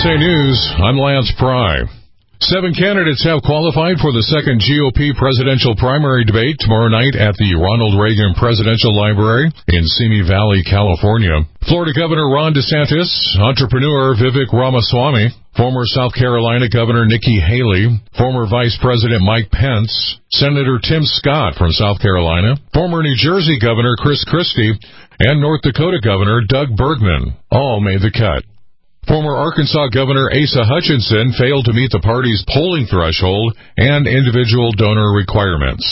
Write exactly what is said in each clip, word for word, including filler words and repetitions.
S A News, I'm Lance Pry. Seven candidates have qualified for the second G O P presidential primary debate tomorrow night at the Ronald Reagan Presidential Library in Simi Valley, California. Florida Governor Ron DeSantis, entrepreneur Vivek Ramaswamy, former South Carolina Governor Nikki Haley, former Vice President Mike Pence, Senator Tim Scott from South Carolina, former New Jersey Governor Chris Christie, and North Dakota Governor Doug Bergman all made the cut. Former Arkansas Governor Asa Hutchinson failed to meet the party's polling threshold and individual donor requirements.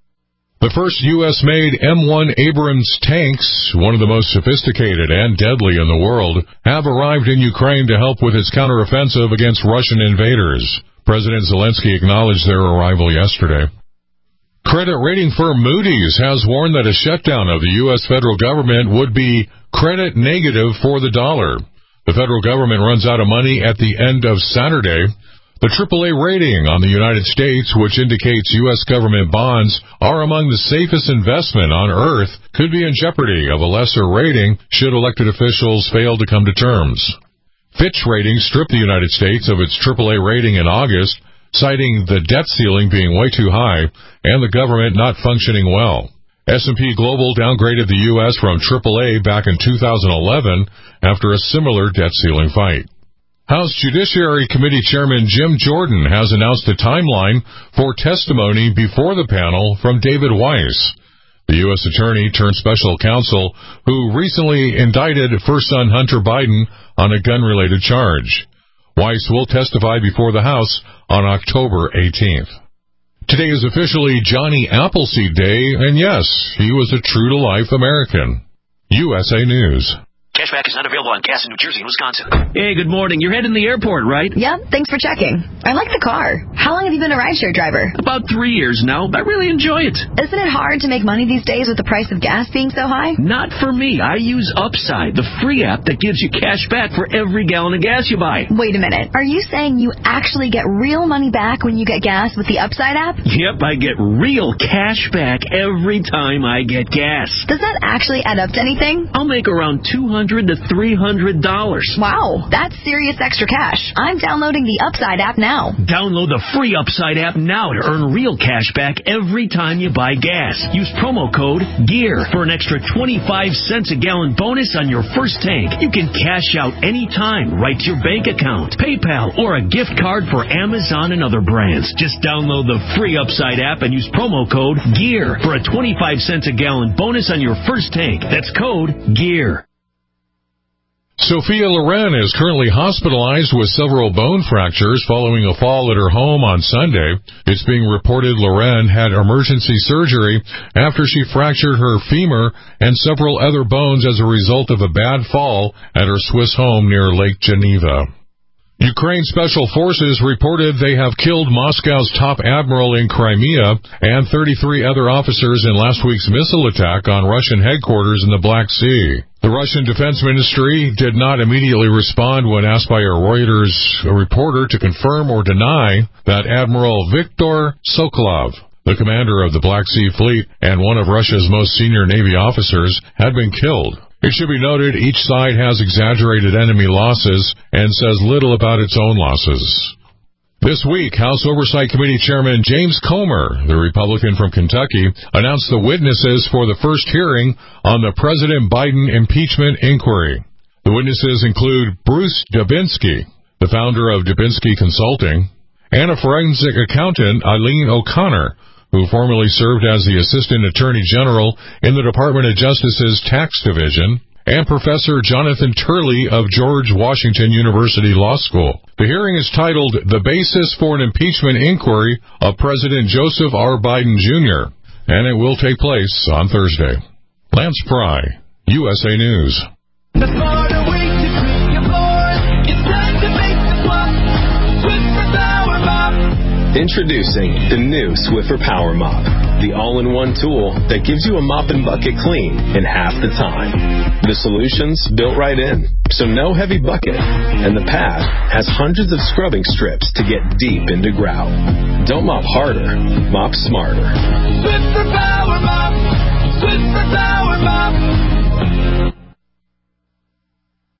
The first U S-made M one Abrams tanks, one of the most sophisticated and deadly in the world, have arrived in Ukraine to help with its counteroffensive against Russian invaders. President Zelensky acknowledged their arrival yesterday. Credit rating firm Moody's has warned that a shutdown of the U S federal government would be credit negative for the dollar. The federal government runs out of money at the end of Saturday. The triple A rating on the United States, which indicates U S government bonds are among the safest investment on Earth, could be in jeopardy of a lesser rating should elected officials fail to come to terms. Fitch Ratings stripped the United States of its triple A rating in August, citing the debt ceiling being way too high and the government not functioning well. S and P Global downgraded the U S from triple A back in two thousand eleven after a similar debt ceiling fight. House Judiciary Committee Chairman Jim Jordan has announced a timeline for testimony before the panel from David Weiss, the U S attorney turned special counsel who recently indicted first son Hunter Biden on a gun-related charge. Weiss will testify before the House on October eighteenth. Today is officially Johnny Appleseed Day, and yes, he was a true-to-life American. U S A News. Cashback is not available on gas in New Jersey and Wisconsin. Hey, good morning. You're heading to the airport, right? Yep, thanks for checking. I like the car. How long have you been a rideshare driver? About three years now. I really enjoy it. Isn't it hard to make money these days with the price of gas being so high? Not for me. I use Upside, the free app that gives you cash back for every gallon of gas you buy. Wait a minute. Are you saying you actually get real money back when you get gas with the Upside app? Yep, I get real cash back every time I get gas. Does that actually add up to anything? I'll make around two hundred to three hundred dollars. Wow, that's serious extra cash. I'm downloading the Upside app now. Download the free Upside app now to earn real cash back every time you buy gas. Use promo code GEAR for an extra twenty-five cents a gallon bonus on your first tank. You can cash out anytime right to your bank account, PayPal, or a gift card for Amazon and other brands. Just download the free Upside app and use promo code GEAR for a twenty-five cents a gallon bonus on your first tank. That's code GEAR. Sophia Loren is currently hospitalized with several bone fractures following a fall at her home on Sunday. It's being reported Loren had emergency surgery after she fractured her femur and several other bones as a result of a bad fall at her Swiss home near Lake Geneva. Ukraine Special Forces reported they have killed Moscow's top admiral in Crimea and thirty-three other officers in last week's missile attack on Russian headquarters in the Black Sea. The Russian Defense Ministry did not immediately respond when asked by a Reuters reporter to confirm or deny that Admiral Viktor Sokolov, the commander of the Black Sea Fleet and one of Russia's most senior Navy officers, had been killed. It should be noted each side has exaggerated enemy losses and says little about its own losses. This week, House Oversight Committee Chairman James Comer, the Republican from Kentucky, announced the witnesses for the first hearing on the President Biden impeachment inquiry. The witnesses include Bruce Dubinsky, the founder of Dubinsky Consulting, and a forensic accountant, Eileen O'Connor, who formerly served as the Assistant Attorney General in the Department of Justice's Tax Division, and Professor Jonathan Turley of George Washington University Law School. The hearing is titled The Basis for an Impeachment Inquiry of President Joseph R. Biden, Junior, and it will take place on Thursday. Lance Pry, U S A News. Introducing the new Swiffer Power Mop, the all-in-one tool that gives you a mop and bucket clean in half the time. The solution's built right in, so no heavy bucket, and the pad has hundreds of scrubbing strips to get deep into grout. Don't mop harder, mop smarter. Swiffer Power Mop, Swiffer Power Mop.